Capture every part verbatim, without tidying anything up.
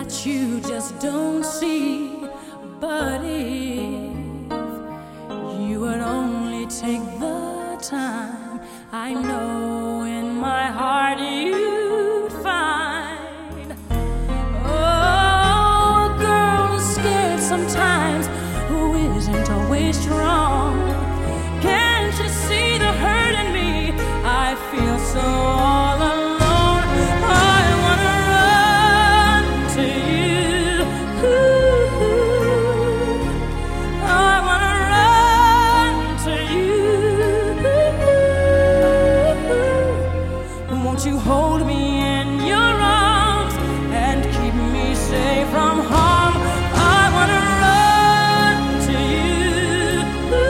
that you just don't see. But if you would only take the time, I know in my heart you'd find. Oh, a girl who's scared sometimes, who isn't always strong. Can't you see the hurt in me? I feel so all alone. I wanna run to you. Ooh, I wanna run to you. Won't you hold me in your arms and keep me safe from harm? I wanna run to you.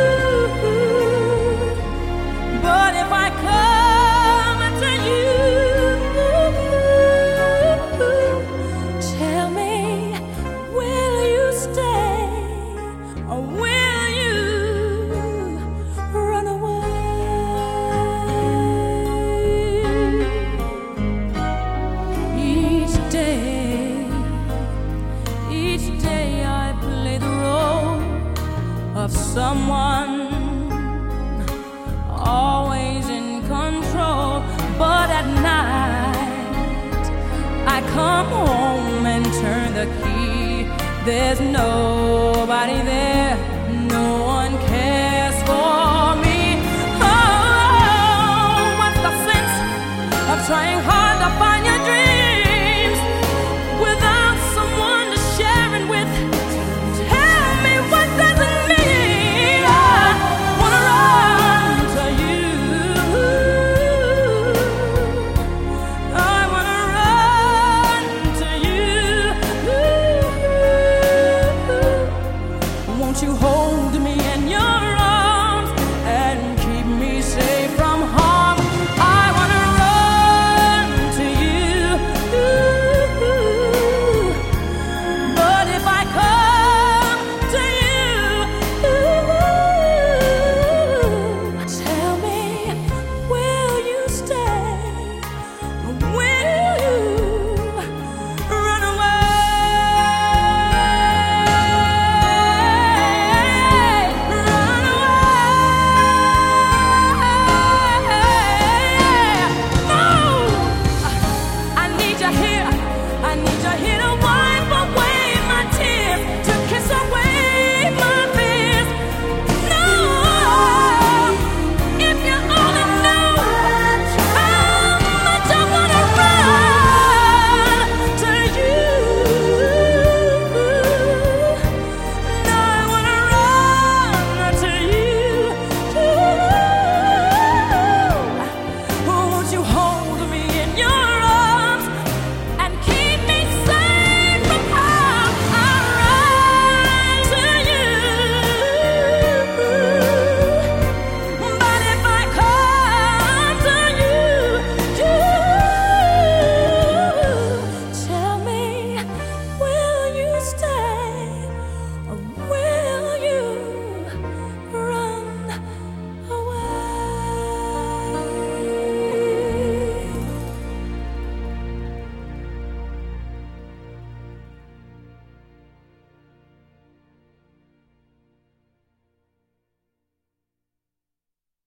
But if I come to you, tell me, will you stay or will you run away? Each day, each day I play the role of someone always in control, but at night I come home and turn the key. There's nobody there, no one cares for me. Oh, what's the sense of trying